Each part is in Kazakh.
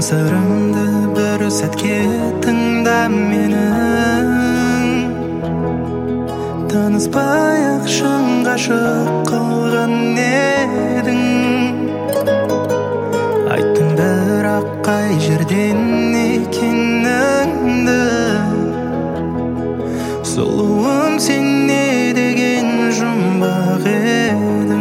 сырымды бір сәтке тыңда менің. Таныспай-ақ шын ғашық қылған едің. Айттың бірақ қай жерден екеніңді. Сұлуым сен не деген жұмбақ едің.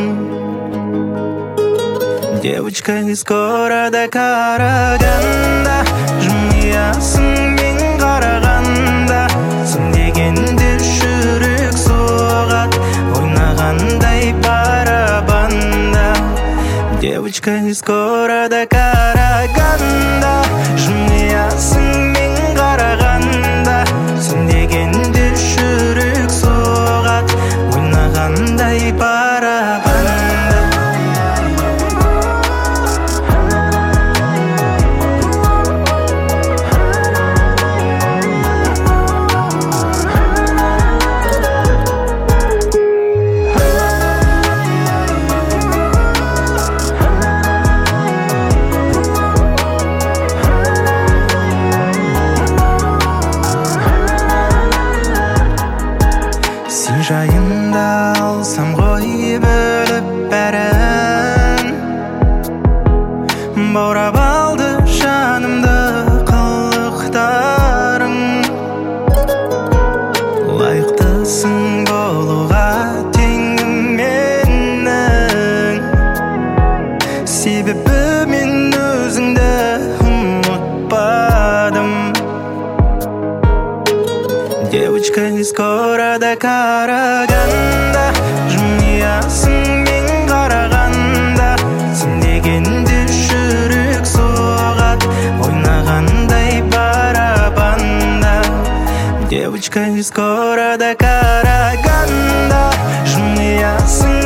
Девочка из города қарағанда, жымиясың мен қарағанда. Сын дегенде жүрек соғат, ойнағандай барабанда. Девочка из города қарағанда, жымиясың мен қарағанда. Сын дегенде жүрек соғат, ойнағандай барабанда. Сен жайында алсам ғой бөліп бәрін. Баурап алды жанымды қылықтарың. Лайықтысың болуға теңіменің. Себебі мен өзіңді ұмытпадым. Девочка из города қарағанда, жымиясың мен қарағанда. Сен дегенде жүрек соғат, ойнағандай барабанда. Девочка из города қарағанда, жымиясың